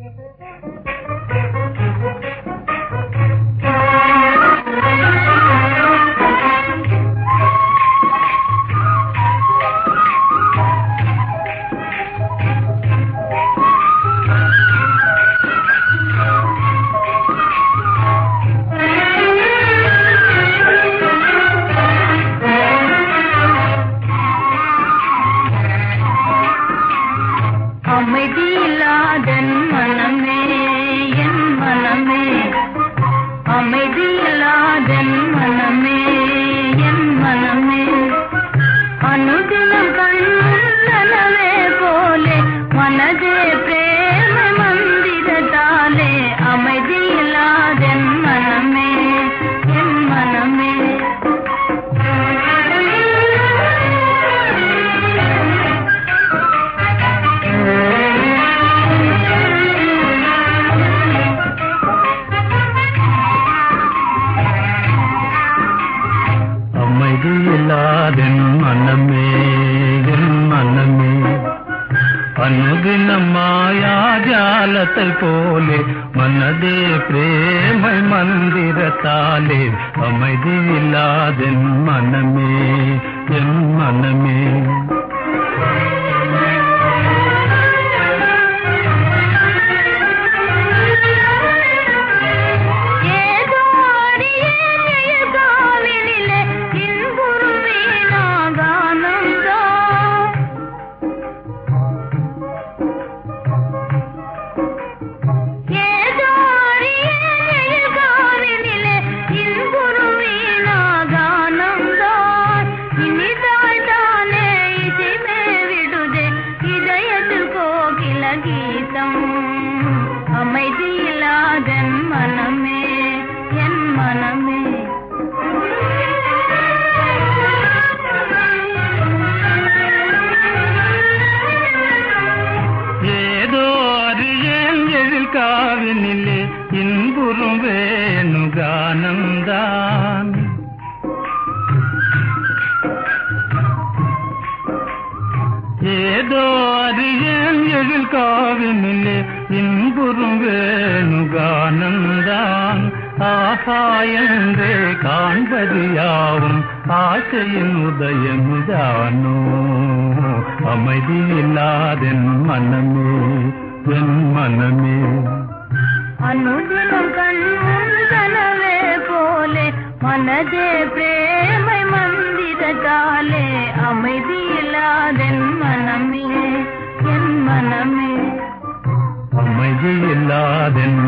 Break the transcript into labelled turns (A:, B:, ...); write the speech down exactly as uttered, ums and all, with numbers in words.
A: போலே மனதே பிரேமை மந்திர தாலே அமைதி இல்லாதென் மனமே என் மனமே இன்புறும் வேணுகானந்தான் ஏதோ அறியேன் எழில் காவினிலே இன்புறும் வேணுகானந்தான் ஆஹா என்றே காண்பது யாவும் ஆசையின் உதயமுதானோ அமைதி இல்லாதென் மனமே என் மனமே
B: अनुदिनं कण्णवे पोले मनदे प्रेमै मंदिर काले அமைதியில்லாதென் மனமே என் மனமே
A: அமைதியில்லாதென்